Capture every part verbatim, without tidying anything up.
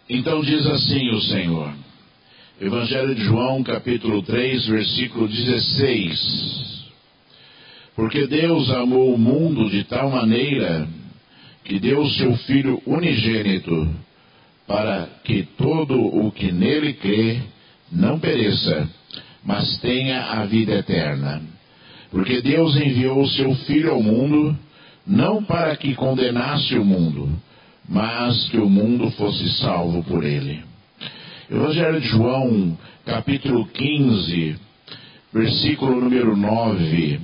Então diz assim o Senhor, Evangelho de João, capítulo três, versículo dezesseis. Porque Deus amou o mundo de tal maneira que deu o seu Filho unigênito, para que todo o que nele crê não pereça, mas tenha a vida eterna. Porque Deus enviou o seu Filho ao mundo, não para que condenasse o mundo, mas que o mundo fosse salvo por ele. Evangelho de João, capítulo quinze, versículo número nove,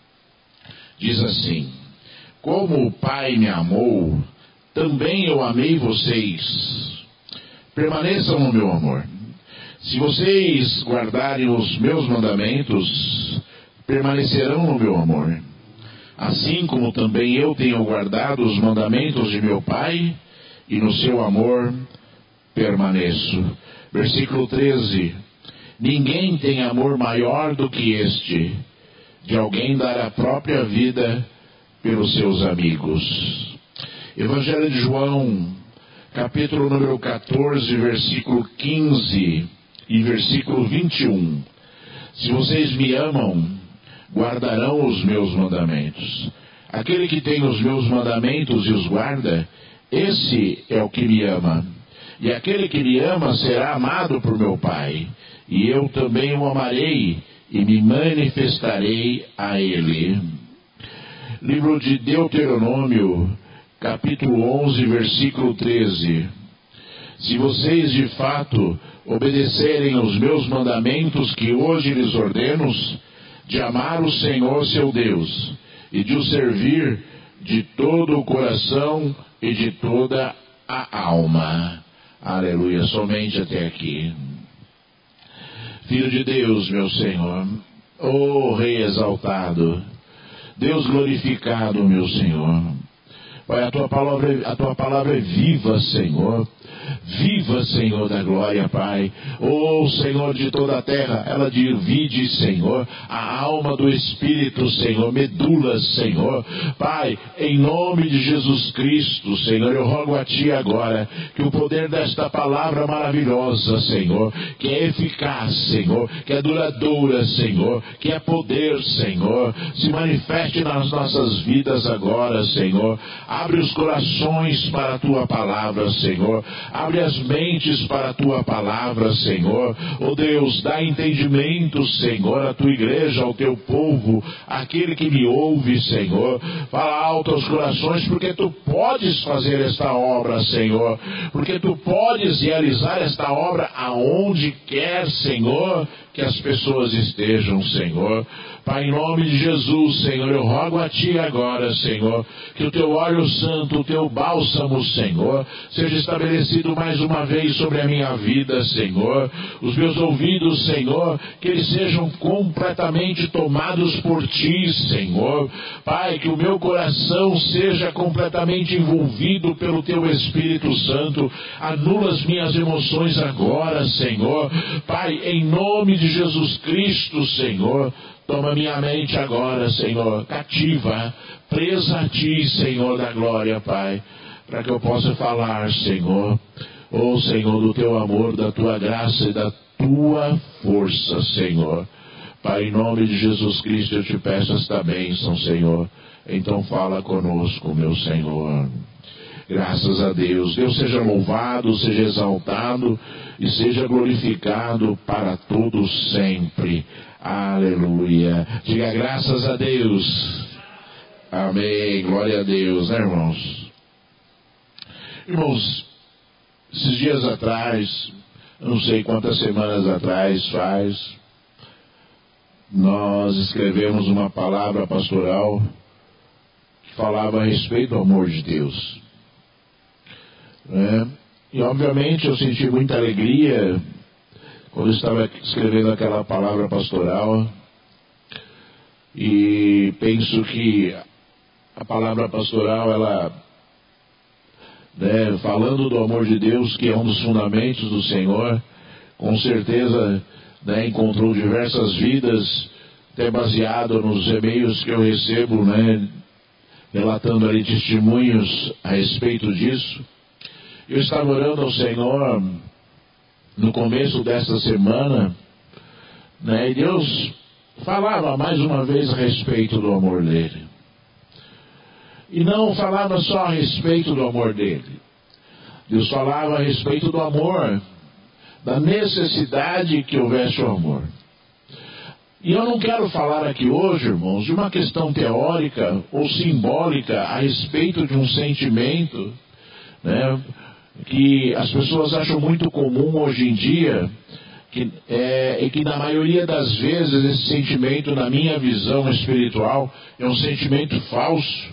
diz assim: Como o Pai me amou, também eu amei vocês. Permaneçam no meu amor. Se vocês guardarem os meus mandamentos, permanecerão no meu amor. Assim como também eu tenho guardado os mandamentos de meu Pai, e no seu amor permaneço. Versículo treze. Ninguém tem amor maior do que este, de alguém dar a própria vida pelos seus amigos. Evangelho de João, capítulo número quatorze, versículo quinze e versículo vinte e um. Se vocês me amam, guardarão os meus mandamentos. Aquele que tem os meus mandamentos e os guarda, esse é o que me ama. E aquele que me ama será amado por meu Pai, e eu também o amarei e me manifestarei a ele. Livro de Deuteronômio, capítulo onze, versículo treze. Se vocês de fato obedecerem os meus mandamentos que hoje lhes ordeno, de amar o Senhor seu Deus, e de o servir de todo o coração e de toda a alma. Aleluia, somente até aqui. Filho de Deus, meu Senhor, oh Rei exaltado, Deus glorificado, meu Senhor. Pai, a tua palavra, a tua palavra é viva, Senhor. Viva, Senhor da glória, Pai. Oh, Senhor de toda a terra, ela divide, Senhor, a alma do Espírito, Senhor, medula, Senhor. Pai, em nome de Jesus Cristo, Senhor, eu rogo a Ti agora que o poder desta palavra maravilhosa, Senhor, que é eficaz, Senhor, que é duradoura, Senhor, que é poder, Senhor, se manifeste nas nossas vidas agora, Senhor. Abre os corações para a Tua palavra, Senhor. Abre as mentes para a Tua palavra, Senhor. Oh Deus, dá entendimento, Senhor, à Tua igreja, ao Teu povo, àquele que me ouve, Senhor. Fala alto aos corações, porque Tu podes fazer esta obra, Senhor. Porque Tu podes realizar esta obra aonde quer, Senhor, que as pessoas estejam, Senhor. Pai, em nome de Jesus, Senhor, eu rogo a Ti agora, Senhor, que o Teu óleo santo, o Teu bálsamo, Senhor, seja estabelecido mais uma vez sobre a minha vida, Senhor. Os meus ouvidos, Senhor, que eles sejam completamente tomados por Ti, Senhor. Pai, que o meu coração seja completamente envolvido pelo Teu Espírito Santo. Anula as minhas emoções agora, Senhor. Pai, em nome de Jesus Cristo, Senhor, toma minha mente agora, Senhor, cativa, presa a Ti, Senhor da glória, Pai, para que eu possa falar, Senhor, oh Senhor, do Teu amor, da Tua graça e da Tua força, Senhor. Pai, em nome de Jesus Cristo, eu Te peço esta bênção, Senhor. Então fala conosco, meu Senhor. Graças a Deus. Deus seja louvado, seja exaltado e seja glorificado para todos sempre. Aleluia. Diga graças a Deus. Amém. Glória a Deus, né, irmãos? Irmãos, esses dias atrás, não sei quantas semanas atrás faz, nós escrevemos uma palavra pastoral que falava a respeito do amor de Deus. Né? E obviamente eu senti muita alegria quando eu estava escrevendo aquela palavra pastoral, e penso que a palavra pastoral, ela, né, falando do amor de Deus, que é um dos fundamentos do Senhor, com certeza, né, encontrou diversas vidas, até baseado nos e-mails que eu recebo, né, relatando ali testemunhos a respeito disso. Eu estava orando ao Senhor no começo desta semana, né, e Deus falava mais uma vez a respeito do amor dele. E não falava só a respeito do amor dele. Deus falava a respeito do amor, da necessidade que houvesse o amor. E eu não quero falar aqui hoje, irmãos, de uma questão teórica ou simbólica a respeito de um sentimento, né, que as pessoas acham muito comum hoje em dia, que, é, e que na maioria das vezes esse sentimento, na minha visão espiritual, é um sentimento falso,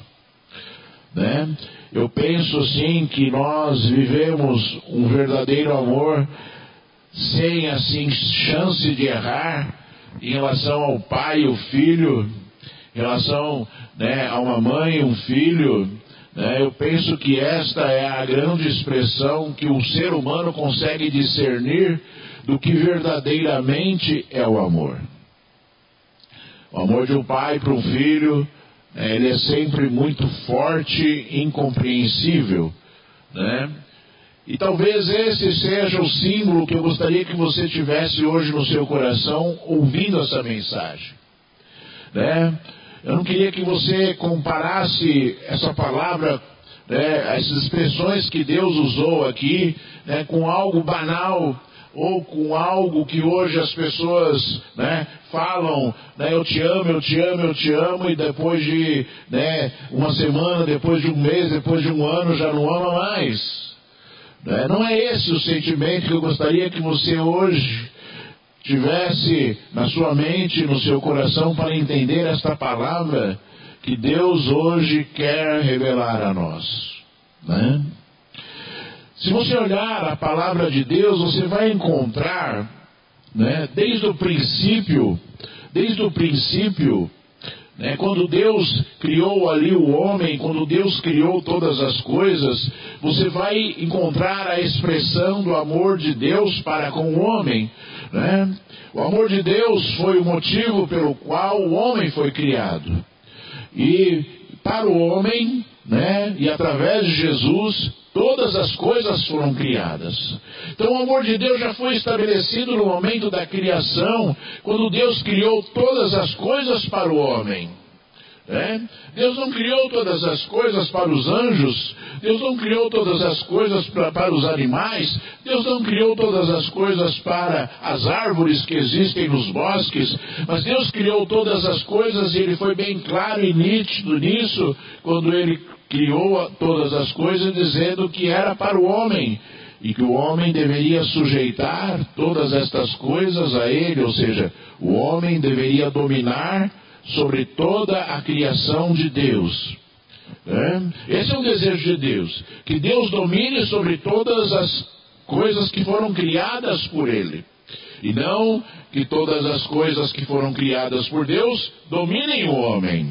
né? Eu penso assim que nós vivemos um verdadeiro amor sem assim chance de errar em relação ao pai e o filho, em relação, né, a uma mãe e um filho. Né? Eu penso que esta é a grande expressão que o ser humano consegue discernir do que verdadeiramente é o amor. O amor de um pai para um filho, né, ele é sempre muito forte e incompreensível, né? E talvez esse seja o símbolo que eu gostaria que você tivesse hoje no seu coração, ouvindo essa mensagem, né? Eu não queria que você comparasse essa palavra, né, essas expressões que Deus usou aqui, né, com algo banal, ou com algo que hoje as pessoas, né, falam, né, eu te amo, eu te amo, eu te amo, e depois de, né, uma semana, depois de um mês, depois de um ano, já não ama mais. Né? Não é esse o sentimento que eu gostaria que você hoje tivesse na sua mente, no seu coração, para entender esta palavra que Deus hoje quer revelar a nós, né? Se você olhar a palavra de Deus, você vai encontrar, né, desde o princípio, desde o princípio, né, quando Deus criou ali o homem, quando Deus criou todas as coisas, você vai encontrar a expressão do amor de Deus para com o homem, né? O amor de Deus foi o motivo pelo qual o homem foi criado. E para o homem, né, e através de Jesus, todas as coisas foram criadas. Então o amor de Deus já foi estabelecido no momento da criação, quando Deus criou todas as coisas para o homem. É? Deus não criou todas as coisas para os anjos, Deus não criou todas as coisas para, para os animais, Deus não criou todas as coisas para as árvores que existem nos bosques, mas Deus criou todas as coisas e Ele foi bem claro e nítido nisso, quando Ele criou todas as coisas, dizendo que era para o homem, e que o homem deveria sujeitar todas estas coisas a Ele, ou seja, o homem deveria dominar sobre toda a criação de Deus. É? Esse é o desejo de Deus, que Deus domine sobre todas as coisas que foram criadas por Ele, e não que todas as coisas que foram criadas por Deus dominem o homem.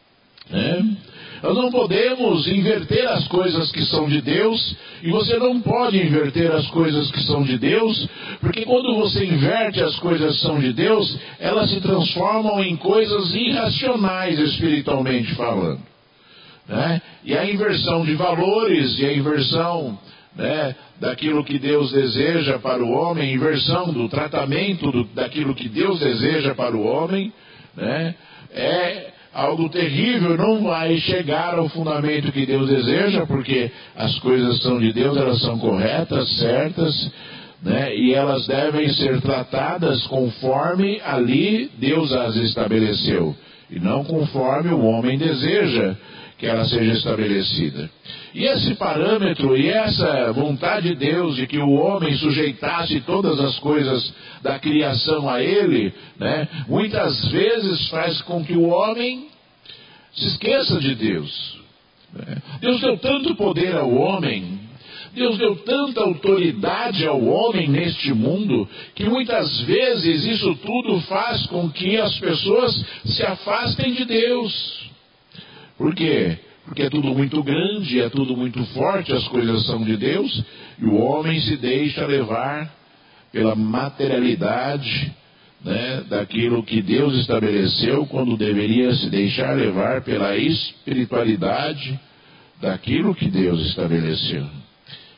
É? Nós não podemos inverter as coisas que são de Deus, e você não pode inverter as coisas que são de Deus, porque quando você inverte as coisas que são de Deus, elas se transformam em coisas irracionais, espiritualmente falando. Né? E a inversão de valores, e a inversão, né, daquilo que Deus deseja para o homem, a inversão do tratamento do, daquilo que Deus deseja para o homem, né, é algo terrível, não vai chegar ao fundamento que Deus deseja, porque as coisas são de Deus, elas são corretas, certas, né, e elas devem ser tratadas conforme ali Deus as estabeleceu, e não conforme o homem deseja que ela seja estabelecida. E esse parâmetro e essa vontade de Deus de que o homem sujeitasse todas as coisas da criação a Ele, né, muitas vezes faz com que o homem se esqueça de Deus. Né? Deus deu tanto poder ao homem, Deus deu tanta autoridade ao homem neste mundo, que muitas vezes isso tudo faz com que as pessoas se afastem de Deus. Por quê? Porque é tudo muito grande, é tudo muito forte, as coisas são de Deus, e o homem se deixa levar pela materialidade, né, daquilo que Deus estabeleceu, quando deveria se deixar levar pela espiritualidade daquilo que Deus estabeleceu.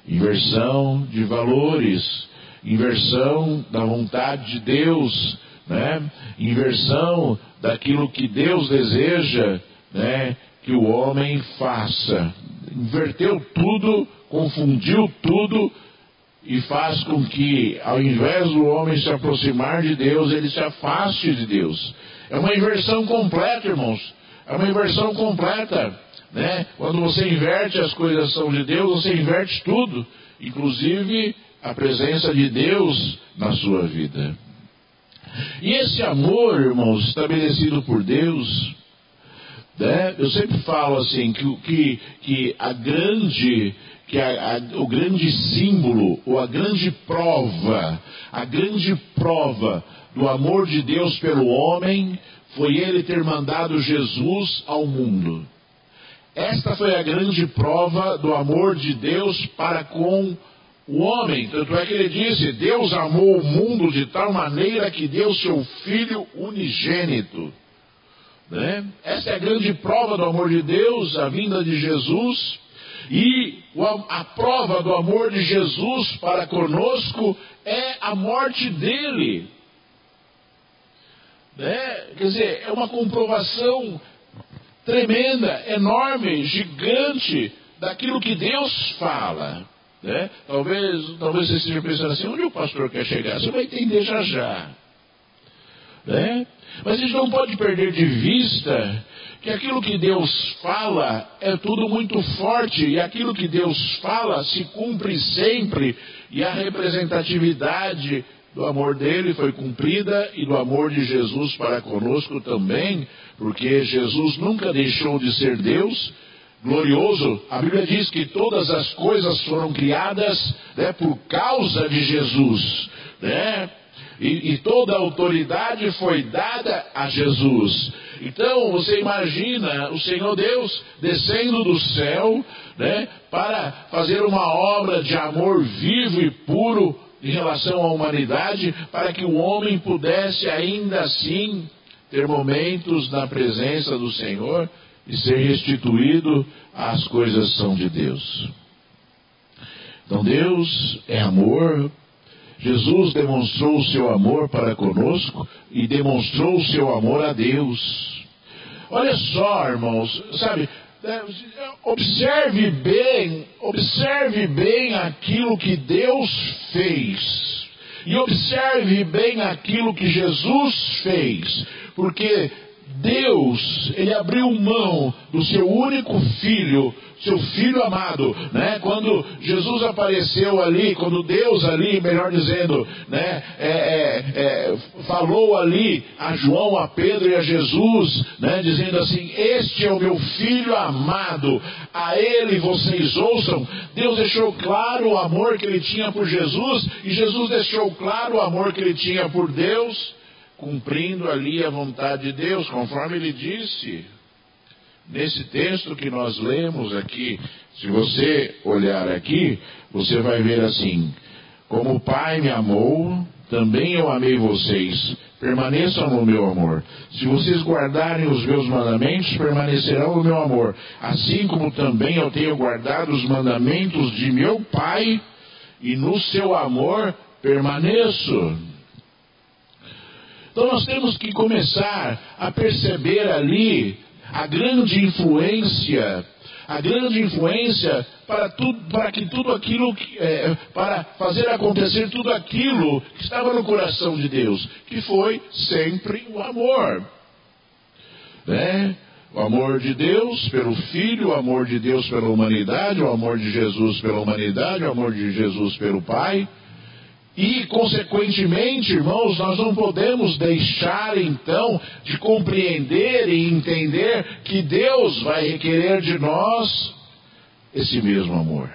inversão de valores, inversão da vontade de Deus, né? Inversão daquilo que Deus deseja, né, que o homem faça. Inverteu tudo, confundiu tudo e faz com que, ao invés do homem se aproximar de Deus, ele se afaste de Deus. É uma inversão completa, irmãos. É uma inversão completa, né? Quando você inverte as coisas são de Deus, você inverte tudo, inclusive a presença de Deus na sua vida. E esse amor, irmãos, estabelecido por Deus, né? Eu sempre falo assim, que, que, que a grande, que a, a, o grande símbolo, ou a grande prova, a grande prova do amor de Deus pelo homem, foi Ele ter mandado Jesus ao mundo. Esta foi a grande prova do amor de Deus para com o homem. Tanto é que ele disse, Deus amou o mundo de tal maneira que deu seu Filho unigênito. Né? Essa é a grande prova do amor de Deus, a vinda de Jesus. E a prova do amor de Jesus para conosco é a morte dele. Né? Quer dizer, é uma comprovação tremenda, enorme, gigante daquilo que Deus fala. Né? Talvez, talvez você esteja pensando assim, onde o pastor quer chegar? Você vai entender já já. Né? Mas a gente não pode perder de vista que aquilo que Deus fala é tudo muito forte, e aquilo que Deus fala se cumpre sempre, e a representatividade do amor dele foi cumprida, e do amor de Jesus para conosco também, porque Jesus nunca deixou de ser Deus glorioso. A Bíblia diz que todas as coisas foram criadas, né, por causa de Jesus, né? E, e toda a autoridade foi dada a Jesus. Então você imagina o Senhor Deus descendo do céu, né, para fazer uma obra de amor vivo e puro em relação à humanidade, para que o homem pudesse ainda assim ter momentos na presença do Senhor e ser restituído às coisas que são de Deus. Então Deus é amor. Jesus demonstrou o seu amor para conosco e demonstrou o seu amor a Deus. Olha só, irmãos, sabe, observe bem, observe bem aquilo que Deus fez. E observe bem aquilo que Jesus fez. Porque Deus, Ele abriu mão do seu único filho, seu filho amado, né? Quando Jesus apareceu ali, quando Deus ali, melhor dizendo, né, é, é, é, falou ali a João, a Pedro e a Jesus, né, dizendo assim, este é o meu filho amado, a ele vocês ouçam. Deus deixou claro o amor que ele tinha por Jesus, e Jesus deixou claro o amor que ele tinha por Deus, cumprindo ali a vontade de Deus, conforme ele disse. Nesse texto que nós lemos aqui, se você olhar aqui, você vai ver assim, como o Pai me amou, também eu amei vocês, permaneçam no meu amor. Se vocês guardarem os meus mandamentos, permanecerão no meu amor, assim como também eu tenho guardado os mandamentos de meu Pai, e no seu amor permaneço. Então nós temos que começar a perceber ali a grande influência, a grande influência para, tudo, para que tudo aquilo, que, é, para fazer acontecer tudo aquilo que estava no coração de Deus, que foi sempre o amor. Né? O amor de Deus pelo Filho, o amor de Deus pela humanidade, o amor de Jesus pela humanidade, o amor de Jesus pelo Pai. E, consequentemente, irmãos, nós não podemos deixar, então, de compreender e entender que Deus vai requerer de nós esse mesmo amor.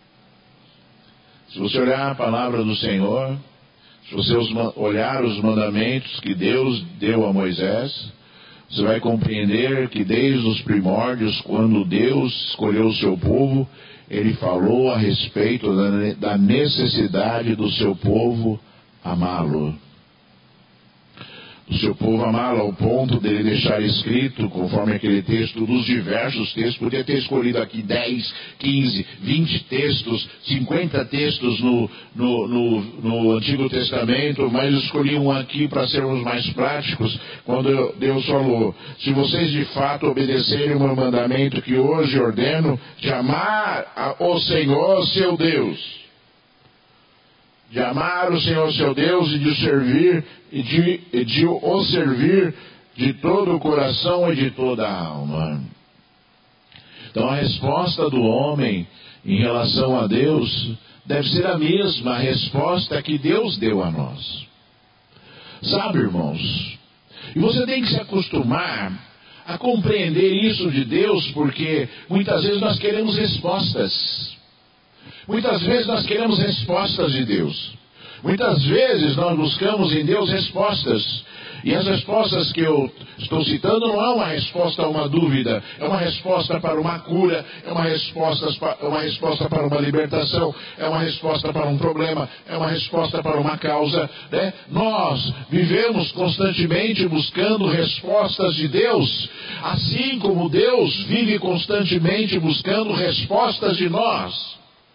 Se você olhar a palavra do Senhor, se você olhar os mandamentos que Deus deu a Moisés, você vai compreender que desde os primórdios, quando Deus escolheu o seu povo, Ele falou a respeito da necessidade do seu povo amá-lo. do seu povo amá-lo, ao ponto dele deixar escrito, conforme aquele texto, dos diversos textos. Podia ter escolhido aqui dez, quinze, vinte textos, cinquenta textos no, no, no, no Antigo Testamento, mas escolhi um aqui para sermos mais práticos, quando Deus falou: se vocês de fato obedecerem o meu mandamento que hoje ordeno, de amar o Senhor seu Deus, de amar o Senhor seu Deus e de o servir, e de, e de o servir de todo o coração e de toda a alma. Então a resposta do homem em relação a Deus deve ser a mesma resposta que Deus deu a nós. Sabe, irmãos, e você tem que se acostumar a compreender isso de Deus, porque muitas vezes nós queremos respostas. Muitas vezes nós queremos respostas de Deus. Muitas vezes nós buscamos em Deus respostas. E as respostas que eu estou citando não é uma resposta a uma dúvida, é uma resposta para uma cura, é uma resposta, é uma resposta para uma libertação, é uma resposta para um problema, é uma resposta para uma causa, né? Nós vivemos constantemente buscando respostas de Deus, assim como Deus vive constantemente buscando respostas de nós.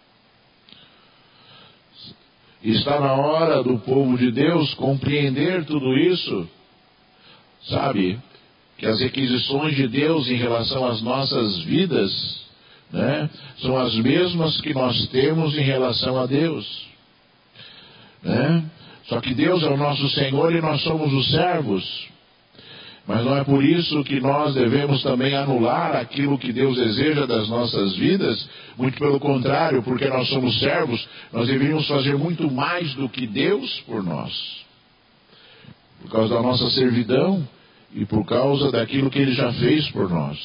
Está na hora do povo de Deus compreender tudo isso, sabe? Que as requisições de Deus em relação às nossas vidas, né, são as mesmas que nós temos em relação a Deus, né? Só que Deus é o nosso Senhor e nós somos os servos. Mas não é por isso que nós devemos também anular aquilo que Deus deseja das nossas vidas. Muito pelo contrário, porque nós somos servos, nós deveríamos fazer muito mais do que Deus por nós. Por causa da nossa servidão e por causa daquilo que Ele já fez por nós.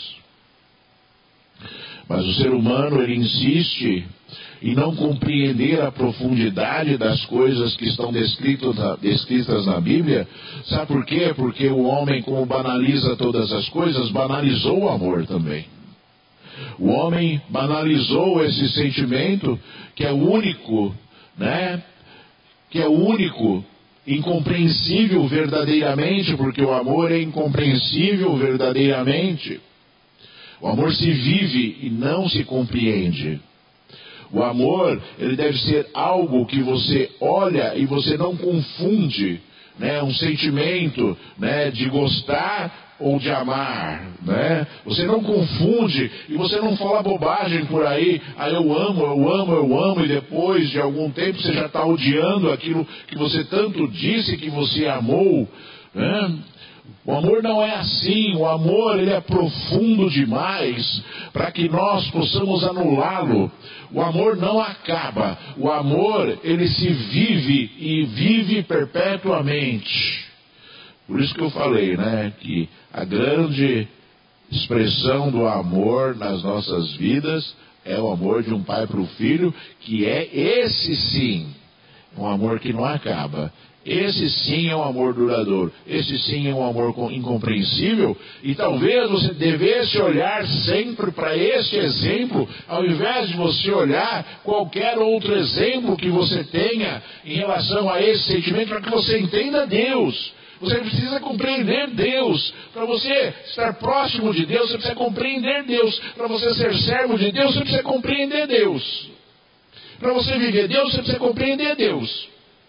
Mas o ser humano, ele insiste em não compreender a profundidade das coisas que estão descritas na, descritas na Bíblia. Sabe por quê? Porque o homem, como banaliza todas as coisas, banalizou o amor também. O homem banalizou esse sentimento que é único, né? Que é único, incompreensível verdadeiramente, porque o amor é incompreensível verdadeiramente. O amor se vive e não se compreende. O amor, ele deve ser algo que você olha e você não confunde, né? Um sentimento, né, de gostar ou de amar, né? Você não confunde e você não fala bobagem por aí. Ah, eu amo, eu amo, eu amo, e depois de algum tempo você já está odiando aquilo que você tanto disse que você amou, né? O amor não é assim. O amor, ele é profundo demais para que nós possamos anulá-lo. O amor não acaba. O amor, ele se vive e vive perpetuamente. Por isso que eu falei, né, que a grande expressão do amor nas nossas vidas é o amor de um pai para o filho, que é esse sim, um amor que não acaba. Esse sim é um amor duradouro. Esse sim é um amor incompreensível. E talvez você devesse olhar sempre para esse exemplo, ao invés de você olhar qualquer outro exemplo que você tenha em relação a esse sentimento, para que você entenda Deus. Você precisa compreender Deus. Para você estar próximo de Deus, você precisa compreender Deus. Para você ser servo de Deus, você precisa compreender Deus. Para você viver Deus, você precisa compreender Deus.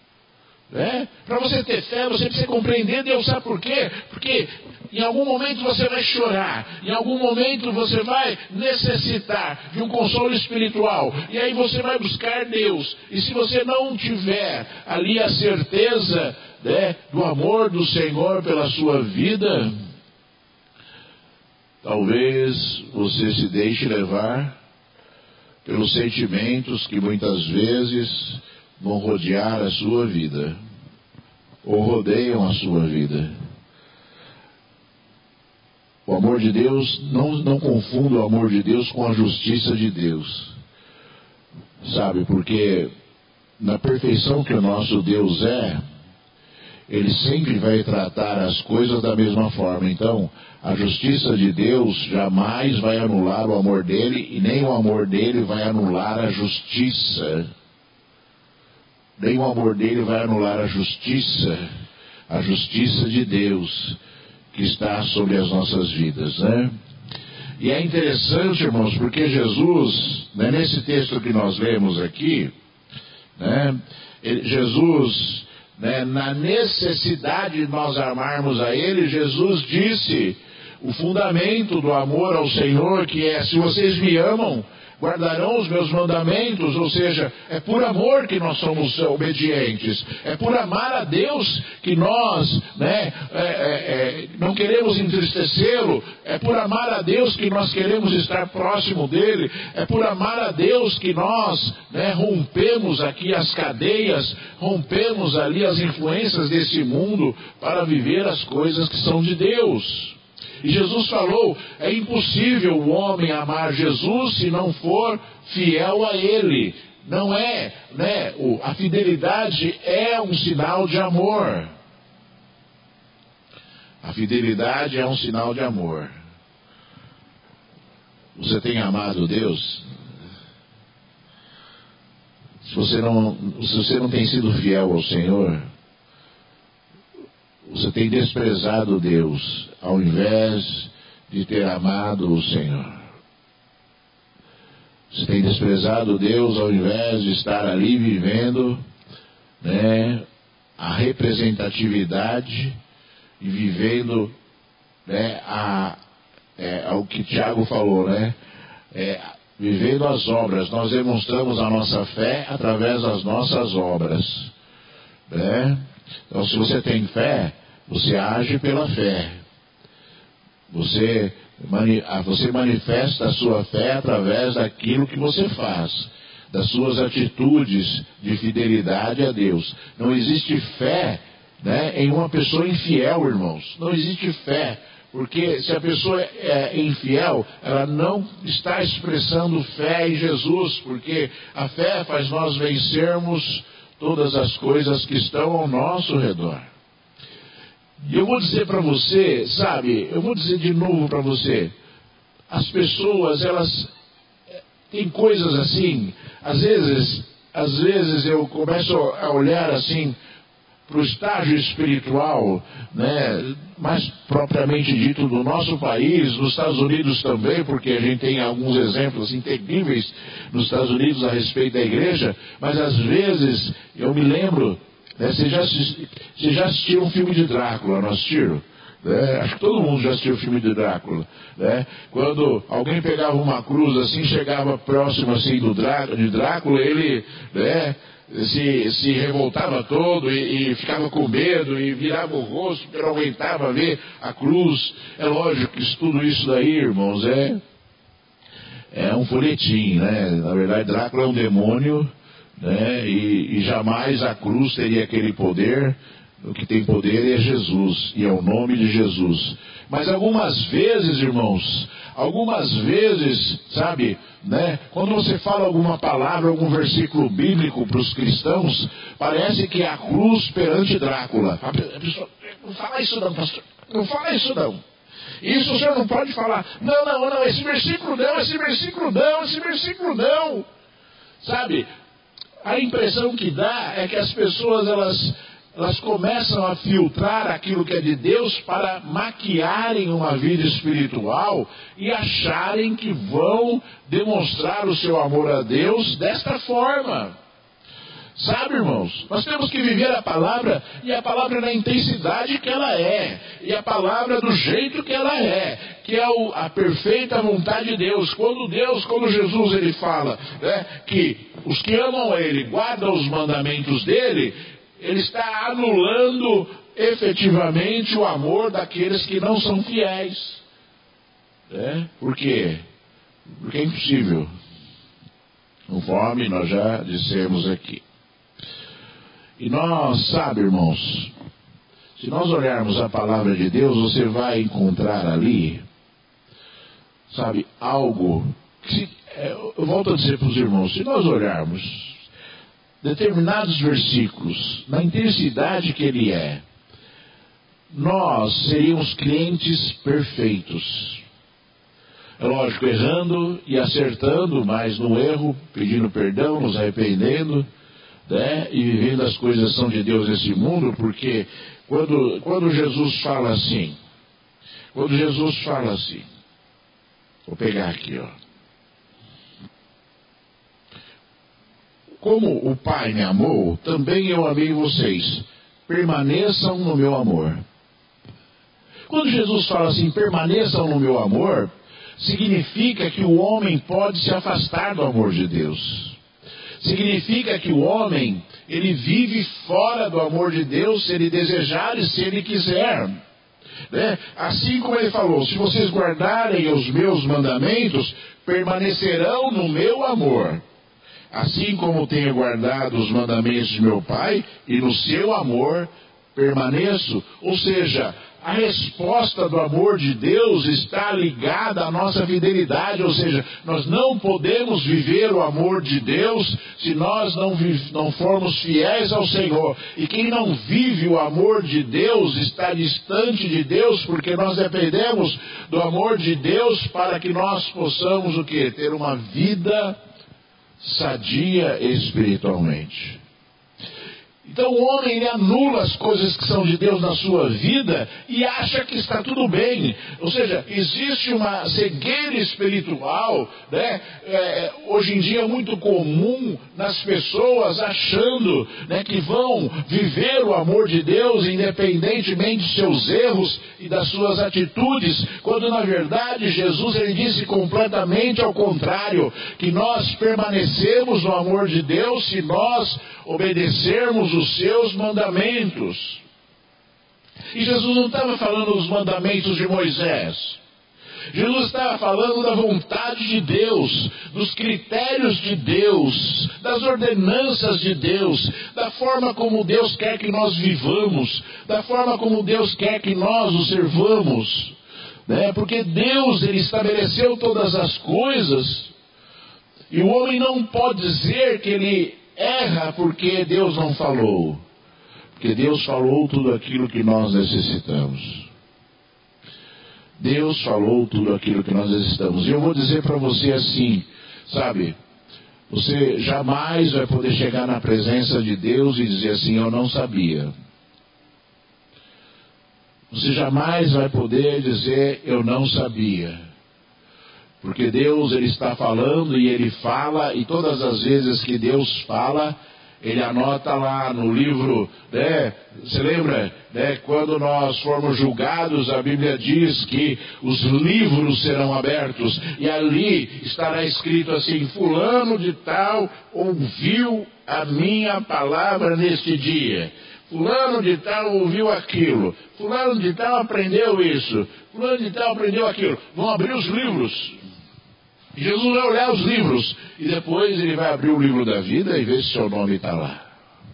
É? Para você ter fé, você precisa compreender Deus. Sabe por quê? Porque em algum momento você vai chorar, em algum momento você vai necessitar de um consolo espiritual, e aí você vai buscar Deus. E se você não tiver ali a certeza, né, do amor do Senhor pela sua vida, talvez você se deixe levar pelos sentimentos que muitas vezes vão rodear a sua vida, ou rodeiam a sua vida. O amor de Deus, não, não confunda o amor de Deus com a justiça de Deus. Sabe, porque na perfeição que o nosso Deus é, Ele sempre vai tratar as coisas da mesma forma. Então, a justiça de Deus jamais vai anular o amor dele, e nem o amor dele vai anular a justiça. Nem o amor dele vai anular a justiça. a justiça de Deus que está sobre as nossas vidas, né? E é interessante, irmãos, porque Jesus, né, nesse texto que nós lemos aqui, né, ele, Jesus, né, na necessidade de nós amarmos a Ele, Jesus disse o fundamento do amor ao Senhor, que é: se vocês me amam, guardarão os meus mandamentos. Ou seja, é por amor que nós somos obedientes, é por amar a Deus que nós, né, é, é, é, não queremos entristecê-lo, é por amar a Deus que nós queremos estar próximo dele, é por amar a Deus que nós, né, rompemos aqui as cadeias, rompemos ali as influências desse mundo para viver as coisas que são de Deus. E Jesus falou: é impossível o homem amar Jesus se não for fiel a Ele. Não é, né? A fidelidade é um sinal de amor. A fidelidade é um sinal de amor. Você tem amado Deus? Se você não, se você não tem sido fiel ao Senhor, você tem desprezado Deus, ao invés de ter amado o Senhor. Você tem desprezado Deus, ao invés de estar ali vivendo, né, a representatividade e vivendo, né, a, é, ao que Tiago falou, né, é, vivendo as obras. Nós demonstramos a nossa fé através das nossas obras, né? Então, se você tem fé, você age pela fé. Você, você manifesta a sua fé através daquilo que você faz, das suas atitudes de fidelidade a Deus. Não existe fé, né, em uma pessoa infiel, irmãos. Não existe fé, porque se a pessoa é infiel, ela não está expressando fé em Jesus, porque a fé faz nós vencermos todas as coisas que estão ao nosso redor. E eu vou dizer para você, sabe, eu vou dizer de novo para você, as pessoas, elas têm coisas assim, às vezes, às vezes eu começo a olhar assim para o estágio espiritual, né, mais propriamente dito do nosso país, nos Estados Unidos também, porque a gente tem alguns exemplos assim, terríveis nos Estados Unidos a respeito da igreja, mas às vezes eu me lembro, né, você já, você já assistiu um filme de Drácula, não assistiram? É, acho que todo mundo já assistiu o filme de Drácula, né? Quando alguém pegava uma cruz assim, chegava próximo assim do Drá, de Drácula, ele, né, se, se revoltava todo e, e ficava com medo e virava o rosto, porque não aguentava ver a cruz. É lógico que tudo isso daí, irmãos, é, é um folhetim, né? Na verdade, Drácula é um demônio, né? E, e jamais a cruz teria aquele poder. O que tem poder é Jesus, e é o nome de Jesus. Mas algumas vezes, irmãos, algumas vezes, sabe, né, quando você fala alguma palavra, algum versículo bíblico para os cristãos, parece que é a cruz perante Drácula. A pessoa, não fala isso não, pastor, não fala isso não. Isso o senhor não pode falar. Não, não, não, esse versículo não, esse versículo não, esse versículo não. Sabe, a impressão que dá é que as pessoas, elas... elas começam a filtrar aquilo que é de Deus para maquiarem uma vida espiritual e acharem que vão demonstrar o seu amor a Deus desta forma. Sabe, irmãos, nós temos que viver a palavra, e a palavra na intensidade que ela é, e a palavra do jeito que ela é, que é o, a perfeita vontade de Deus. Quando Deus, quando Jesus ele fala, né, que os que amam a Ele guardam os mandamentos dele, Ele está anulando efetivamente o amor daqueles que não são fiéis. É? Por quê? Porque é impossível. Conforme nós já dissemos aqui. E nós, sabe, irmãos, se nós olharmos a palavra de Deus, você vai encontrar ali, sabe, algo que, eu volto a dizer para os irmãos, se nós olharmos determinados versículos, na intensidade que ele é, nós seríamos clientes perfeitos. É lógico, errando e acertando, mas no erro, pedindo perdão, nos arrependendo, né, e vivendo as coisas que são de Deus nesse mundo, porque quando, quando Jesus fala assim, quando Jesus fala assim, vou pegar aqui, ó. Como o Pai me amou, também eu amei vocês. Permaneçam no meu amor. Quando Jesus fala assim, permaneçam no meu amor, significa que o homem pode se afastar do amor de Deus. Significa que o homem, ele vive fora do amor de Deus se ele desejar e se ele quiser. Né? Assim como ele falou, se vocês guardarem os meus mandamentos, permanecerão no meu amor. Assim como tenho guardado os mandamentos de meu Pai, e no seu amor permaneço. Ou seja, a resposta do amor de Deus está ligada à nossa fidelidade. Ou seja, nós não podemos viver o amor de Deus se nós não, não formos fiéis ao Senhor. E quem não vive o amor de Deus está distante de Deus, porque nós dependemos do amor de Deus para que nós possamos o quê? Ter uma vida sadia espiritualmente. Então o homem, ele anula as coisas que são de Deus na sua vida e acha que está tudo bem. Ou seja, existe uma cegueira espiritual, né? É, hoje em dia é muito comum nas pessoas achando, né, que vão viver o amor de Deus independentemente de seus erros e das suas atitudes, quando na verdade Jesus, ele disse completamente ao contrário, que nós permanecemos no amor de Deus se nós obedecermos os seus mandamentos. E Jesus não estava falando dos mandamentos de Moisés. Jesus estava falando da vontade de Deus, dos critérios de Deus, das ordenanças de Deus, da forma como Deus quer que nós vivamos, da forma como Deus quer que nós o servamos, né? Porque Deus, ele estabeleceu todas as coisas, e o homem não pode dizer que ele erra porque Deus não falou. Porque Deus falou tudo aquilo que nós necessitamos. Deus falou tudo aquilo que nós necessitamos. E eu vou dizer para você assim, sabe, você jamais vai poder chegar na presença de Deus e dizer assim, eu não sabia. Você jamais vai poder dizer, eu não sabia. Porque Deus, ele está falando e ele fala, e todas as vezes que Deus fala, ele anota lá no livro, né? Você lembra, né? Quando nós formos julgados, a Bíblia diz que os livros serão abertos, e ali estará escrito assim, fulano de tal ouviu a minha palavra neste dia. Fulano de tal ouviu aquilo. Fulano de tal aprendeu isso. Fulano de tal aprendeu aquilo. Vão abrir os livros. Jesus vai olhar os livros e depois ele vai abrir o livro da vida e ver se seu nome está lá.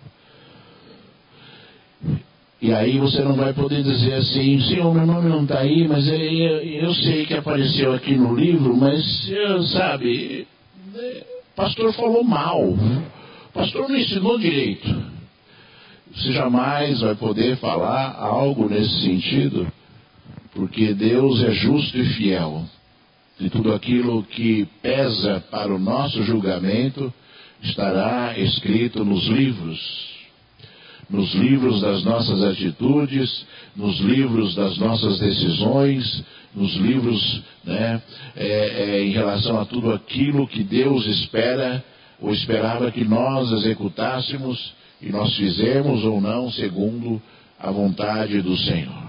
E aí você não vai poder dizer assim, Senhor, meu nome não está aí, mas eu, eu, eu sei que apareceu aqui no livro, mas, eu, sabe, o pastor falou mal, o pastor não ensinou direito. Você jamais vai poder falar algo nesse sentido, porque Deus é justo e fiel. E tudo aquilo que pesa para o nosso julgamento estará escrito nos livros. Nos livros das nossas atitudes, nos livros das nossas decisões, nos livros, né, é, é, em relação a tudo aquilo que Deus espera ou esperava que nós executássemos e nós fizemos ou não segundo a vontade do Senhor.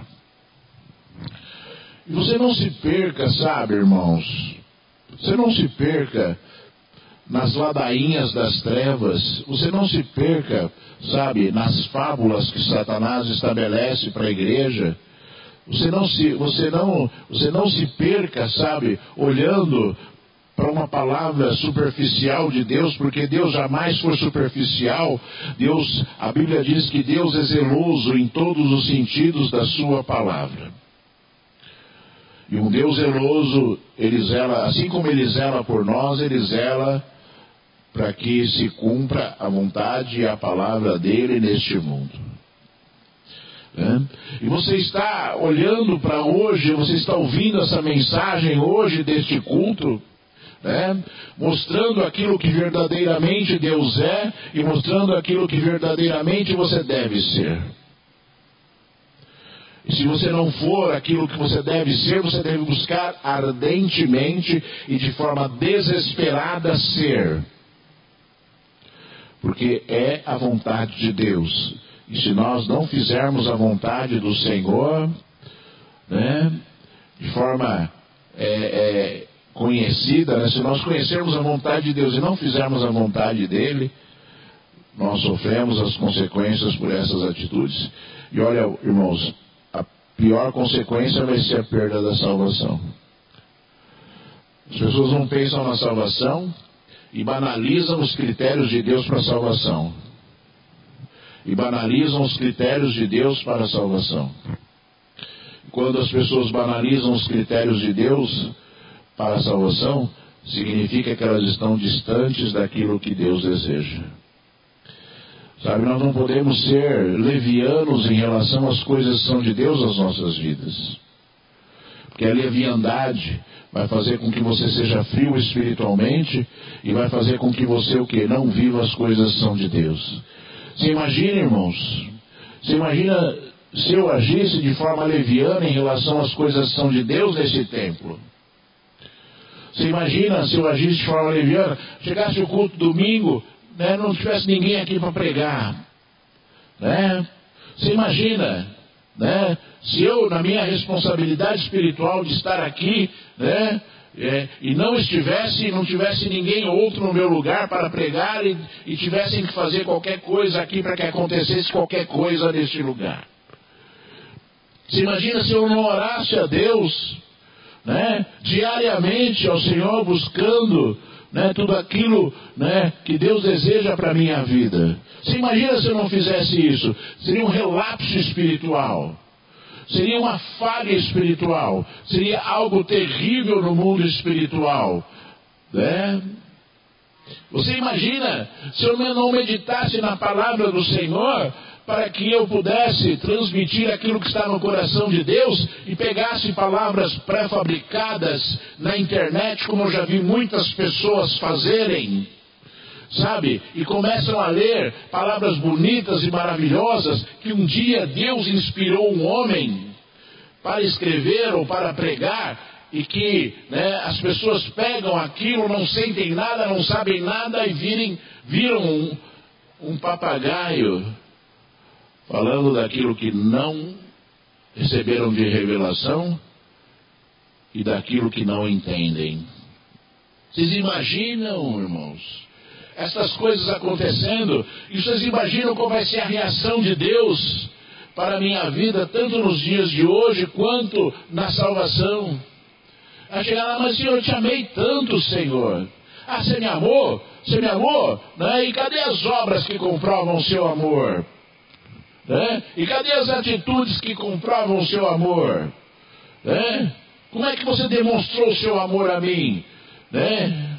E você não se perca, sabe, irmãos, você não se perca nas ladainhas das trevas, você não se perca, sabe, nas fábulas que Satanás estabelece para a igreja, você não se, você não, você não se perca, sabe, olhando para uma palavra superficial de Deus, porque Deus jamais foi superficial. Deus, a Bíblia diz que Deus é zeloso em todos os sentidos da sua palavra. E um Deus zeloso, ele zela, assim como ele zela por nós, ele zela para que se cumpra a vontade e a palavra dele neste mundo. É? E você está olhando para hoje, você está ouvindo essa mensagem hoje deste culto, né? Mostrando aquilo que verdadeiramente Deus é e mostrando aquilo que verdadeiramente você deve ser. E se você não for aquilo que você deve ser, você deve buscar ardentemente e de forma desesperada ser. Porque é a vontade de Deus. E se nós não fizermos a vontade do Senhor, né, de forma é, é, conhecida, né, se nós conhecermos a vontade de Deus e não fizermos a vontade dEle, nós sofremos as consequências por essas atitudes. E olha, irmãos, a pior consequência vai ser a perda da salvação. As pessoas não pensam na salvação e banalizam os critérios de Deus para a salvação. E banalizam os critérios de Deus para a salvação. Quando as pessoas banalizam os critérios de Deus para a salvação, significa que elas estão distantes daquilo que Deus deseja. Sabe, nós não podemos ser levianos em relação às coisas que são de Deus nas nossas vidas. Porque a leviandade vai fazer com que você seja frio espiritualmente e vai fazer com que você o quê? Não viva as coisas que são de Deus. Você imagina, irmãos, você imagina se eu agisse de forma leviana em relação às coisas que são de Deus nesse templo? Você imagina se eu agisse de forma leviana, chegasse o culto domingo, né, não tivesse ninguém aqui para pregar, né? Você imagina, né, se eu, na minha responsabilidade espiritual de estar aqui, né, é, e não estivesse, não tivesse ninguém outro no meu lugar para pregar e, e tivessem que fazer qualquer coisa aqui para que acontecesse qualquer coisa neste lugar. Você imagina se eu não orasse a Deus, né, diariamente ao Senhor, buscando, né, tudo aquilo, né, que Deus deseja para a minha vida. Você imagina se eu não fizesse isso? Seria um relapso espiritual. Seria uma falha espiritual. Seria algo terrível no mundo espiritual, né? Você imagina se eu não meditasse na palavra do Senhor para que eu pudesse transmitir aquilo que está no coração de Deus e pegasse palavras pré-fabricadas na internet, como eu já vi muitas pessoas fazerem, sabe? E começam a ler palavras bonitas e maravilhosas que um dia Deus inspirou um homem para escrever ou para pregar, e que, né, as pessoas pegam aquilo, não sentem nada, não sabem nada e virem, viram um, um papagaio falando daquilo que não receberam de revelação e daquilo que não entendem. Vocês imaginam, irmãos, essas coisas acontecendo? E vocês imaginam qual vai ser a reação de Deus para a minha vida, tanto nos dias de hoje quanto na salvação? A chegar lá, mas Senhor, eu te amei tanto, Senhor. Ah, você me amou? Você me amou? Né? E cadê as obras que comprovam o seu amor? Né? E cadê as atitudes que comprovam o seu amor? Né? Como é que você demonstrou o seu amor a mim? Né?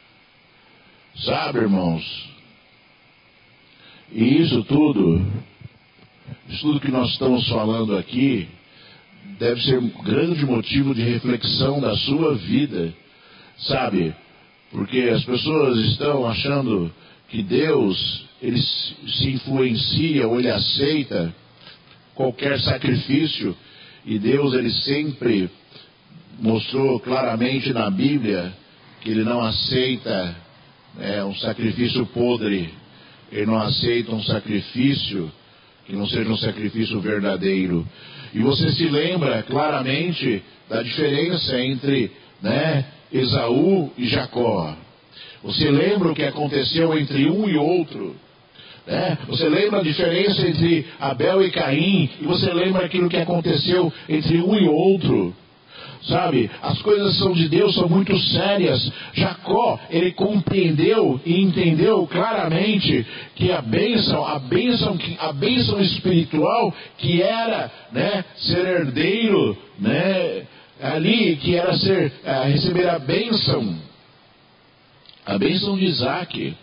Sabe, irmãos, e isso tudo, isso tudo que nós estamos falando aqui, deve ser um grande motivo de reflexão da sua vida, sabe? Porque as pessoas estão achando que Deus, ele se influencia ou ele aceita qualquer sacrifício, e Deus, ele sempre mostrou claramente na Bíblia que ele não aceita, né, um sacrifício podre, ele não aceita um sacrifício que não seja um sacrifício verdadeiro. E você se lembra claramente da diferença entre, né, Esaú e Jacó. Você lembra o que aconteceu entre um e outro, né? Você lembra a diferença entre Abel e Caim, e você lembra aquilo que aconteceu entre um e outro. Sabe, as coisas são de Deus, são muito sérias. Jacó, ele compreendeu e entendeu claramente que a bênção, a bênção, a bênção espiritual, que era, né, ser herdeiro, né, ali, que era ser, uh, receber a bênção, a bênção de Isaac.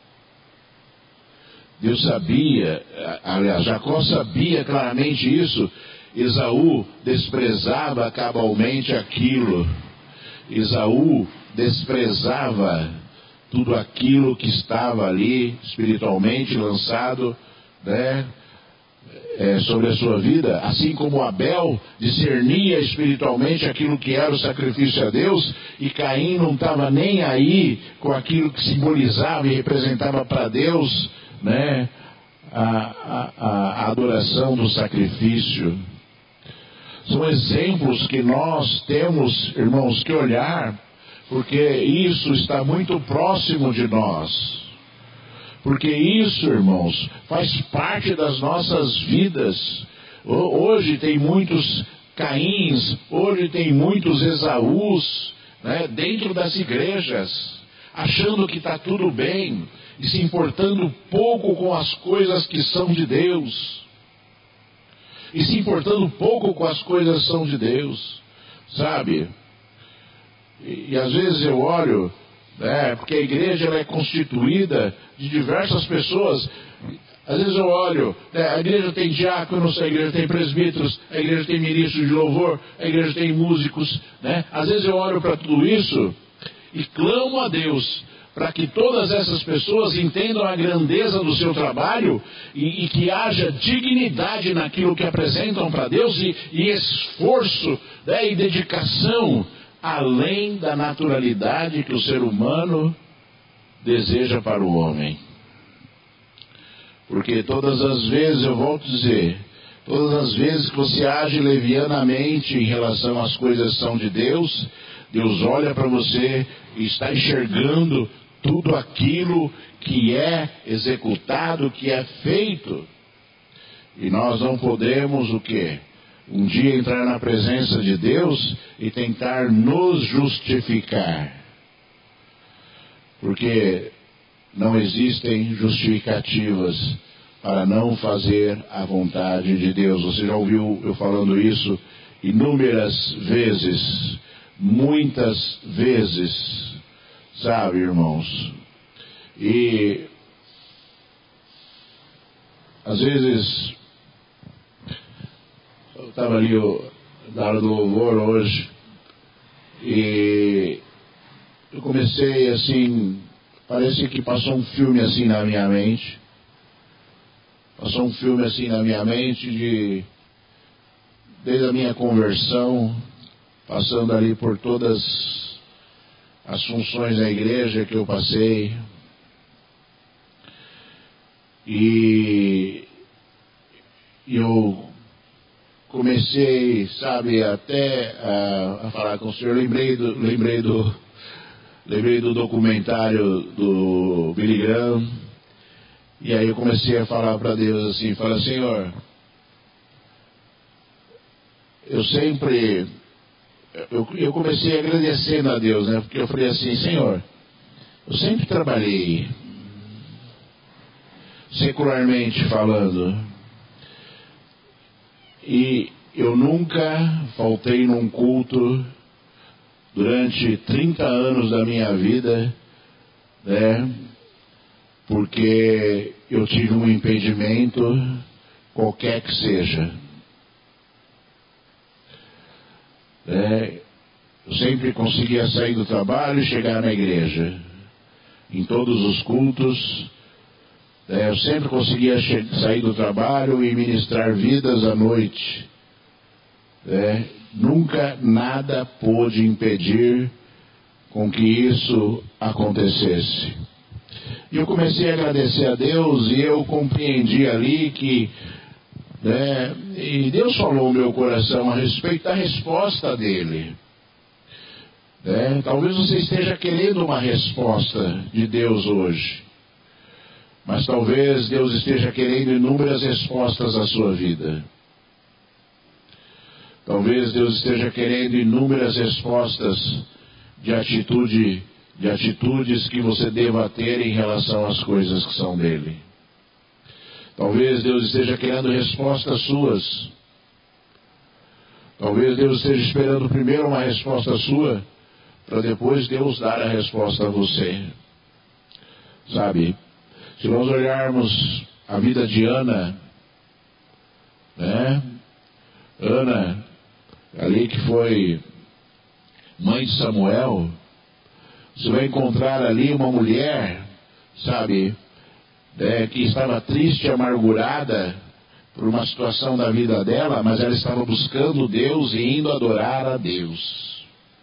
Deus sabia, aliás, Jacó sabia claramente isso. Esaú desprezava cabalmente aquilo. Esaú desprezava tudo aquilo que estava ali espiritualmente lançado, né? é, sobre a sua vida, assim como Abel discernia espiritualmente aquilo que era o sacrifício a Deus, e Caim não estava nem aí com aquilo que simbolizava e representava para Deus, né, a, a, a adoração do sacrifício. São exemplos que nós temos, irmãos, que olhar, porque isso está muito próximo de nós. Porque isso, irmãos, faz parte das nossas vidas. Hoje tem muitos Caíns, hoje tem muitos Esaús, né, dentro das igrejas, achando que está tudo bem e se importando pouco com as coisas que são de Deus. E se importando pouco com as coisas que são de Deus, sabe? E, e às vezes eu olho, né, porque a igreja ela é constituída de diversas pessoas. Às vezes eu olho, né, a igreja tem diáconos, a igreja tem presbíteros, a igreja tem ministros de louvor, a igreja tem músicos, né? Às vezes eu olho para tudo isso e clamo a Deus para que todas essas pessoas entendam a grandeza do seu trabalho e, e que haja dignidade naquilo que apresentam para Deus e, e esforço, né, e dedicação, além da naturalidade que o ser humano deseja para o homem. Porque todas as vezes, eu volto a dizer, todas as vezes que você age levianamente em relação às coisas que são de Deus, Deus olha para você e está enxergando tudo aquilo que é executado, que é feito. E nós não podemos o quê? Um dia entrar na presença de Deus e tentar nos justificar. Porque não existem justificativas para não fazer a vontade de Deus. Você já ouviu eu falando isso inúmeras vezes, muitas vezes, sabe, irmãos? E às vezes eu estava ali na hora do louvor hoje e eu comecei assim, parece que passou um filme assim na minha mente, passou um filme assim na minha mente de desde a minha conversão, passando ali por todas as funções da igreja que eu passei, e eu comecei, sabe, até a, a falar com o senhor. Lembrei do, lembrei do, lembrei do documentário do Billy Graham, e aí eu comecei a falar para Deus assim, fala, Senhor, eu sempre, eu, eu comecei agradecendo a Deus, né, porque eu falei assim, Senhor, eu sempre trabalhei, secularmente falando, e eu nunca faltei num culto durante trinta anos da minha vida, né, porque eu tive um impedimento, qualquer que seja. É, eu sempre conseguia sair do trabalho e chegar na igreja. Em todos os cultos, é, eu sempre conseguia sair do trabalho e ministrar vidas à noite. É, nunca nada pôde impedir com que isso acontecesse. E eu comecei a agradecer a Deus e eu compreendi ali que, né, e Deus falou ao meu coração a respeito da resposta dele. É, talvez você esteja querendo uma resposta de Deus hoje, mas talvez Deus esteja querendo inúmeras respostas à sua vida. Talvez Deus esteja querendo inúmeras respostas de atitude, de atitudes que você deva ter em relação às coisas que são dele. Talvez Deus esteja querendo respostas suas. Talvez Deus esteja esperando primeiro uma resposta sua, para depois Deus dar a resposta a você. Sabe, se nós olharmos a vida de Ana, né? Ana, ali que foi mãe de Samuel, você vai encontrar ali uma mulher, sabe, é, que estava triste e amargurada, por uma situação da vida dela, mas ela estava buscando Deus e indo adorar a Deus.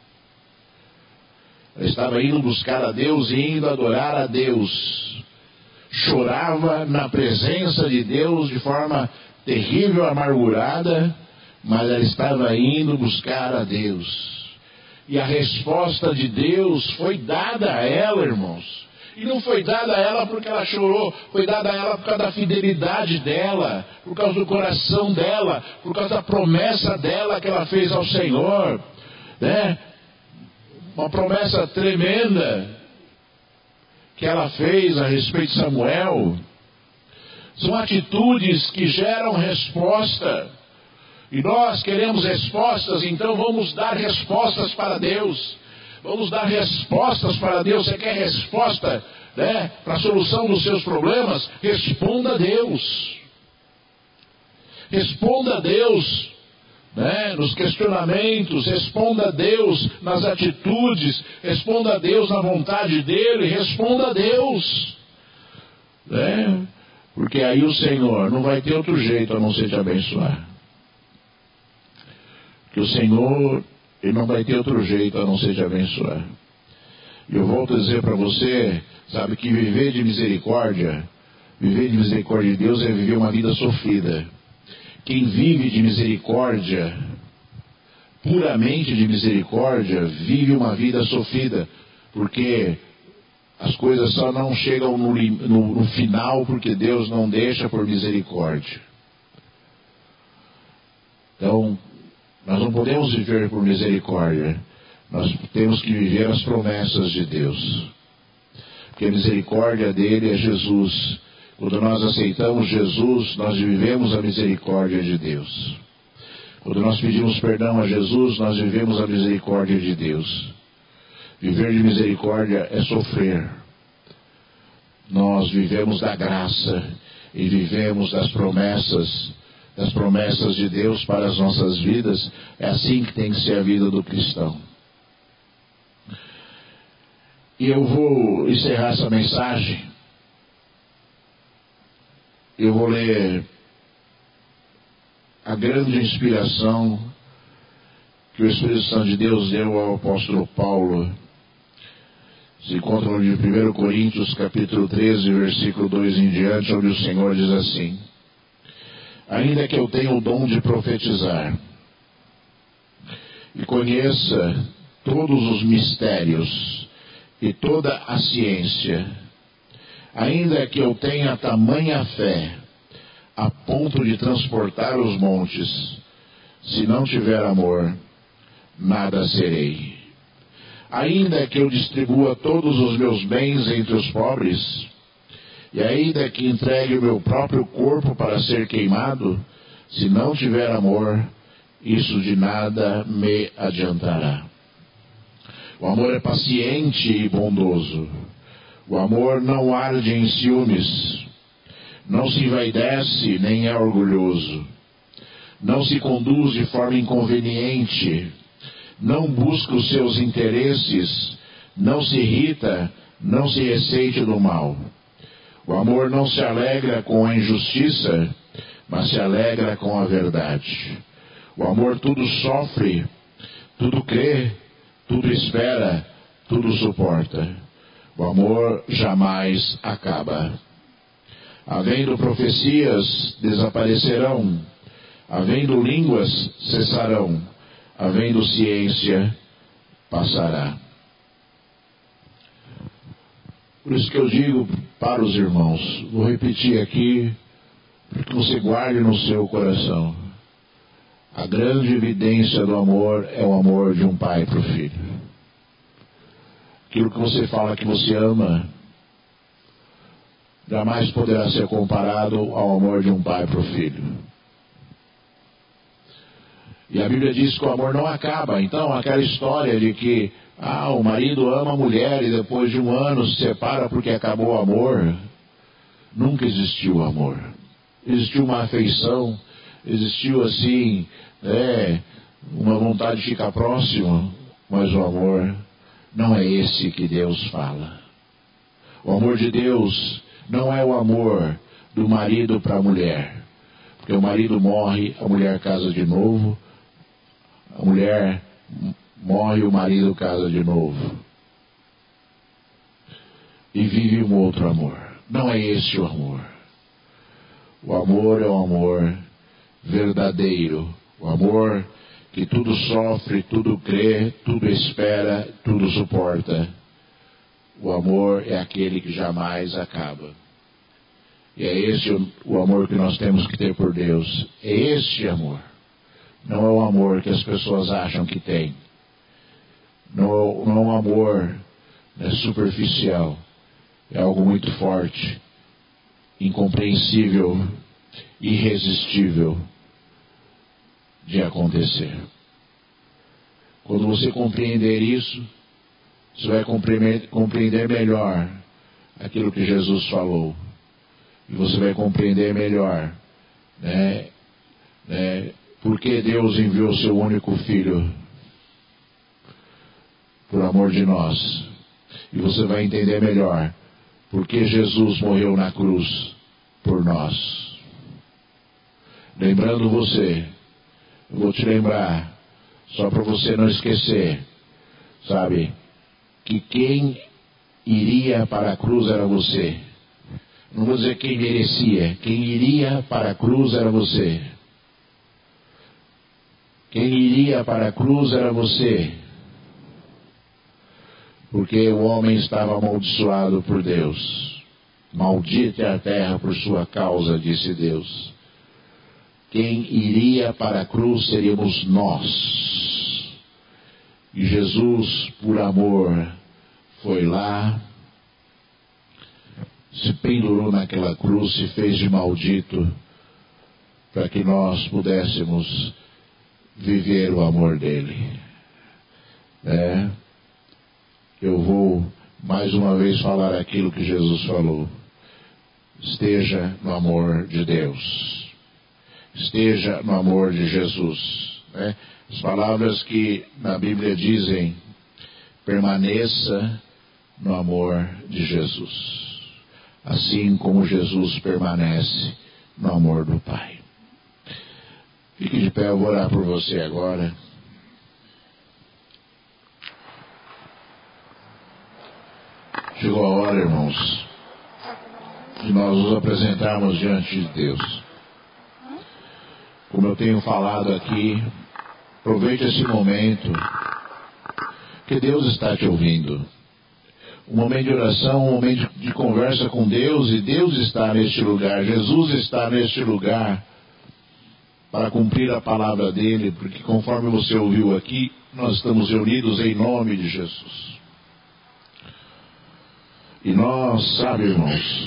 Ela estava indo buscar a Deus e indo adorar a Deus. Chorava na presença de Deus de forma terrível, amargurada, mas ela estava indo buscar a Deus. E a resposta de Deus foi dada a ela, irmãos. E não foi dada a ela porque ela chorou, foi dada a ela por causa da fidelidade dela, por causa do coração dela, por causa da promessa dela que ela fez ao Senhor, né? Uma promessa tremenda que ela fez a respeito de Samuel. São atitudes que geram resposta. E nós queremos respostas, então vamos dar respostas para Deus. Vamos dar respostas para Deus. Você quer resposta, né, para a solução dos seus problemas? Responda a Deus. Responda a Deus, né, nos questionamentos. Responda a Deus nas atitudes. Responda a Deus na vontade dEle. Responda a Deus, né? Porque aí o Senhor não vai ter outro jeito a não ser te abençoar. Que o Senhor, Ele não vai ter outro jeito a não ser te abençoar. E eu volto a dizer para você, sabe, que viver de misericórdia, viver de misericórdia de Deus é viver uma vida sofrida. Quem vive de misericórdia, puramente de misericórdia, vive uma vida sofrida, porque as coisas só não chegam no, no, no final porque Deus não deixa por misericórdia. Então, nós não podemos viver por misericórdia. Nós temos que viver as promessas de Deus. Porque a misericórdia dele é Jesus. Quando nós aceitamos Jesus, nós vivemos a misericórdia de Deus. Quando nós pedimos perdão a Jesus, nós vivemos a misericórdia de Deus. Viver de misericórdia é sofrer. Nós vivemos da graça e vivemos das promessas, das promessas de Deus para as nossas vidas. É assim que tem que ser a vida do cristão. E eu vou encerrar essa mensagem. Eu vou ler a grande inspiração que o Espírito Santo de Deus deu ao apóstolo Paulo. Se encontra no livro de primeira Coríntios, capítulo treze, versículo dois em diante, onde o Senhor diz assim: ainda que eu tenha o dom de profetizar e conheça todos os mistérios e toda a ciência, ainda que eu tenha tamanha fé a ponto de transportar os montes, se não tiver amor, nada serei. Ainda que eu distribua todos os meus bens entre os pobres, e ainda que entregue o meu próprio corpo para ser queimado, se não tiver amor, isso de nada me adiantará. O amor é paciente e bondoso. O amor não arde em ciúmes, não se envaidece nem é orgulhoso, não se conduz de forma inconveniente, não busca os seus interesses, não se irrita, não se ressente do mal. O amor não se alegra com a injustiça, mas se alegra com a verdade. O amor tudo sofre, tudo crê, tudo espera, tudo suporta. O amor jamais acaba. Havendo profecias, desaparecerão. Havendo línguas, cessarão. Havendo ciência, passará. Por isso que eu digo para os irmãos, vou repetir aqui, para que você guarde no seu coração. A grande evidência do amor é o amor de um pai para o filho. Aquilo que você fala que você ama, jamais poderá ser comparado ao amor de um pai para o filho. E a Bíblia diz que o amor não acaba. Então aquela história de que ah, o marido ama a mulher e depois de um ano se separa porque acabou o amor, nunca existiu amor. Existiu uma afeição, existiu assim, é, uma vontade de ficar próximo, mas o amor não é esse que Deus fala. O amor de Deus não é o amor do marido para a mulher. Porque o marido morre, a mulher casa de novo, a mulher morre, o marido casa de novo. E vive um outro amor. Não é esse o amor. O amor é o amor verdadeiro. O amor que tudo sofre, tudo crê, tudo espera, tudo suporta. O amor é aquele que jamais acaba. E é esse o, o amor que nós temos que ter por Deus. É este amor. Não é o amor que as pessoas acham que tem. Não, não é um amor, né, superficial. É algo muito forte, incompreensível, irresistível de acontecer. Quando você compreender isso, você vai compreender, compreender melhor aquilo que Jesus falou. E você vai compreender melhor, né, né, porque Deus enviou seu único Filho por amor de nós. E você vai entender melhor porque Jesus morreu na cruz por nós. Lembrando você, eu vou te lembrar, só para você não esquecer, sabe, que quem iria para a cruz era você. Não vou dizer quem merecia, quem iria para a cruz era você. Quem iria para a cruz era você. Porque o homem estava amaldiçoado por Deus. Maldita é a terra por sua causa, disse Deus. Quem iria para a cruz seríamos nós. E Jesus, por amor, foi lá, se pendurou naquela cruz, se fez de maldito, para que nós pudéssemos viver o amor dele. É. Eu vou mais uma vez falar aquilo que Jesus falou. Esteja no amor de Deus. Esteja no amor de Jesus. Né? As palavras que na Bíblia dizem: permaneça no amor de Jesus. Assim como Jesus permanece no amor do Pai. Fique de pé, eu vou orar por você agora. Chegou a hora, irmãos, de nós nos apresentarmos diante de Deus. Como eu tenho falado aqui, aproveite esse momento, que Deus está te ouvindo. Um momento de oração, um momento de conversa com Deus, e Deus está neste lugar, Jesus está neste lugar, para cumprir a palavra dele, porque conforme você ouviu aqui, nós estamos reunidos em nome de Jesus. E nós, sabe, irmãos,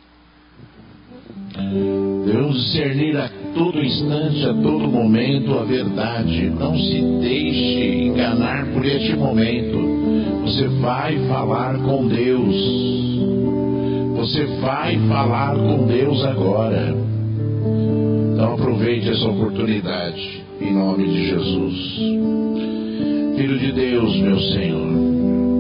devemos discernir a todo instante, a todo momento, a verdade. Não se deixe enganar por este momento. Você vai falar com Deus. Você vai falar com Deus agora. Então aproveite essa oportunidade, em nome de Jesus. Filho de Deus, meu Senhor,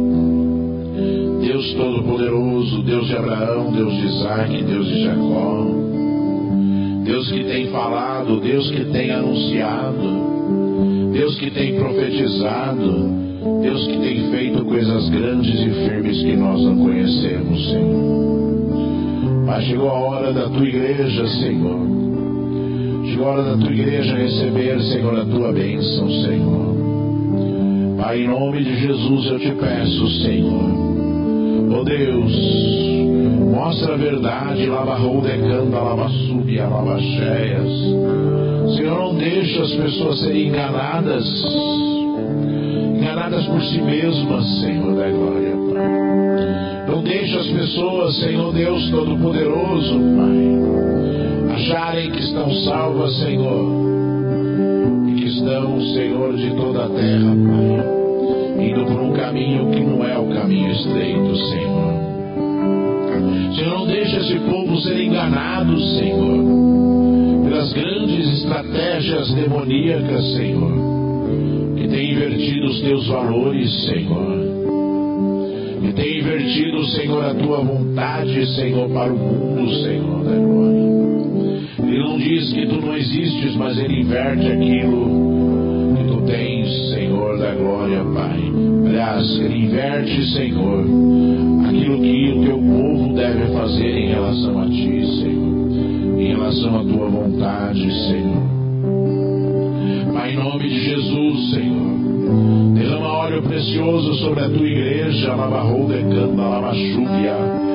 Deus Todo-Poderoso, Deus de Abraão, Deus de Isaac, Deus de Jacó, Deus que tem falado, Deus que tem anunciado, Deus que tem profetizado, Deus que tem feito coisas grandes e firmes que nós não conhecemos, Senhor. Mas chegou a hora da tua igreja, Senhor. Chegou a hora da tua igreja receber, Senhor, a tua bênção, Senhor. Pai, em nome de Jesus eu te peço, Senhor. Oh Deus, mostra a verdade, lava decanta, lava subia, lava cheias. Senhor, não deixa as pessoas serem enganadas, enganadas por si mesmas, Senhor da glória, Pai. Não deixa as pessoas, Senhor Deus Todo-Poderoso, Pai, acharem que estão salvas, Senhor, e que estão, Senhor, de toda a terra, Pai, indo por um caminho que não é o caminho estreito, Senhor. Senhor, não deixa esse povo ser enganado, Senhor, pelas grandes estratégias demoníacas, Senhor, que tem invertido os teus valores, Senhor, que tem invertido, Senhor, a tua vontade, Senhor, para o mundo, Senhor da glória. Ele não não diz que tu não existes, mas ele inverte aquilo que tu tens, Senhor da glória, Pai. Aliás, ele inverte, Senhor, aquilo que o teu povo deve fazer em relação a ti, Senhor, em relação à tua vontade, Senhor. Pai, em nome de Jesus, Senhor, derrama óleo precioso sobre a tua igreja, lavarrou decanta, lavachúvia.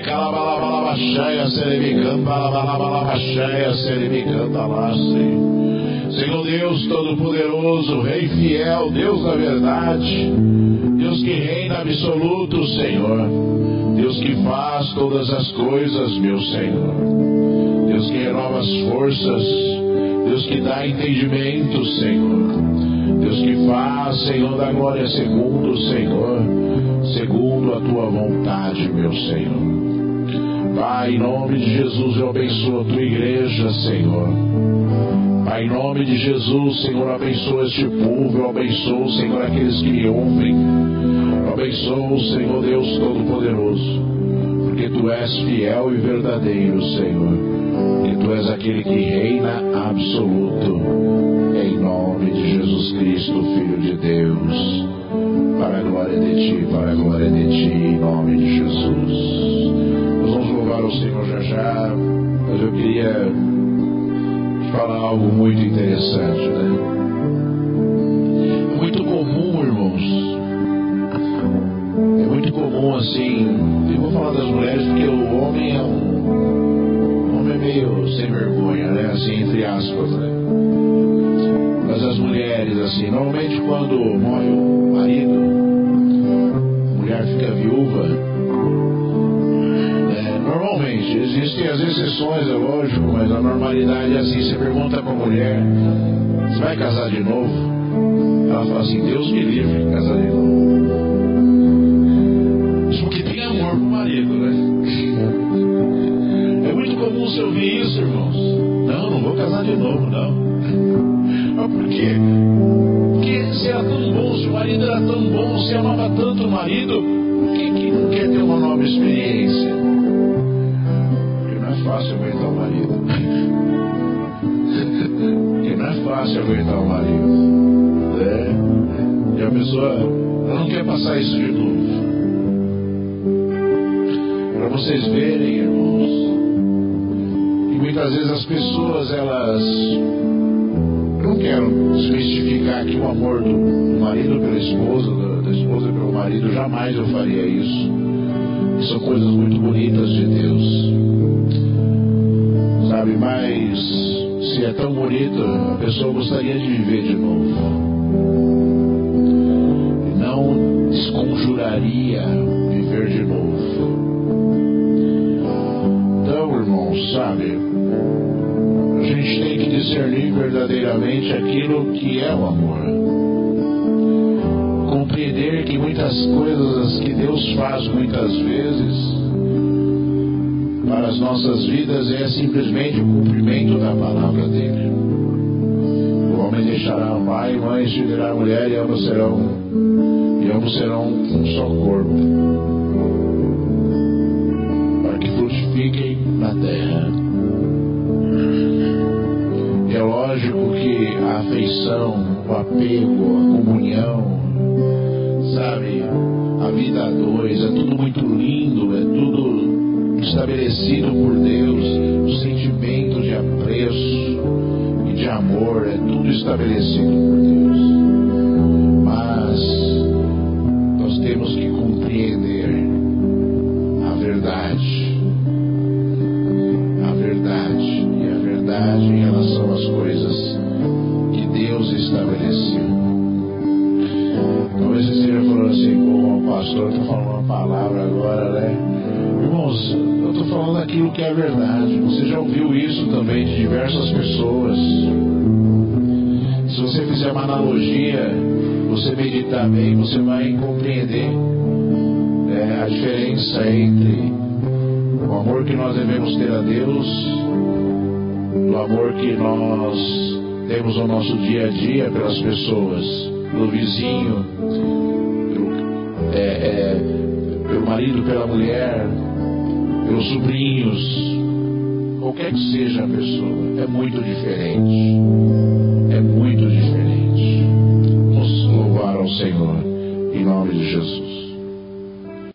Senhor Deus Todo-Poderoso, Rei fiel, Deus da verdade, Deus que reina absoluto, Senhor, Deus que faz todas as coisas, meu Senhor, Deus que renova as forças, Deus que dá entendimento, Senhor, Deus que faz, Senhor da glória, segundo, Senhor, segundo a tua vontade, meu Senhor. Pai, em nome de Jesus, eu abençoo a tua igreja, Senhor. Pai, em nome de Jesus, Senhor, abençoa este povo, eu abençoo, Senhor, aqueles que me ouvem. Eu abençoo, Senhor Deus Todo-Poderoso, porque tu és fiel e verdadeiro, Senhor, porque tu és aquele que reina absoluto, em nome de Jesus Cristo, Filho de Deus, para a glória de ti, para a glória de ti, em nome de Jesus. Nós vamos louvar o Senhor já já, mas eu queria falar algo muito interessante, né? É muito comum, irmãos, é muito comum assim, eu vou falar das mulheres porque o homem é um, um homem meio sem vergonha, né? Assim, entre aspas, né? Mas as mulheres, assim, normalmente quando morre o marido, a mulher fica viúva, né? Normalmente, existem as exceções, é lógico, mas a normalidade é assim, você pergunta pra mulher, você vai casar de novo? Ela fala assim, Deus me livre de casar de novo. Isso porque tem amor pro marido, né? É muito comum você ouvir isso, irmãos. Não, não vou casar de novo, não. Mas por quê? Porque se era tão bom, se o marido era tão bom, se amava tanto o marido, por que que não quer ter uma nova experiência? Porque não é fácil aguentar o marido. Porque não é fácil aguentar o marido. É. E a pessoa ela não quer passar isso de novo. Para vocês verem, irmãos, que muitas vezes as pessoas, elas... Eu não quero desmistificar aqui o amor do, do marido pela esposa, da, da esposa pelo marido, jamais eu faria isso. São coisas muito bonitas de Deus, sabe? Mas se é tão bonito, a pessoa gostaria de viver de novo e não desconjuraria viver de novo. Então, irmãos, sabe, a gente tem que discernir verdadeiramente aquilo que é o amor. Compreender que muitas coisas que Deus faz muitas vezes para as nossas vidas é simplesmente o cumprimento da palavra dele. O homem deixará o pai e mãe, se unirá a mulher, e ambos serão, e ambos serão um só corpo, para que frutifiquem na terra. É lógico que a afeição, o apego, a comunhão, sabe, a vida a dois, é tudo muito lindo, é tudo estabelecido por Deus, o sentimento de apreço e de amor, é tudo estabelecido por Deus. Mas nós temos que compreender a verdade. A verdade. E a verdade em relação às coisas que Deus estabeleceu. Talvez você esteja falando assim, bom, pastor, eu estou falando uma palavra agora, né? Irmãos, eu estou falando aquilo que é verdade. Você já ouviu isso também de diversas pessoas. Se você fizer uma analogia, você meditar bem, você vai compreender é, a diferença entre o amor que nós devemos ter a Deus, o amor que nós temos no nosso dia a dia pelas pessoas, pelo vizinho, pelo, é, é, pelo marido, pela mulher, pelos sobrinhos, qualquer que seja a pessoa, é muito diferente. É muito diferente. Vamos louvar ao Senhor, em nome de Jesus.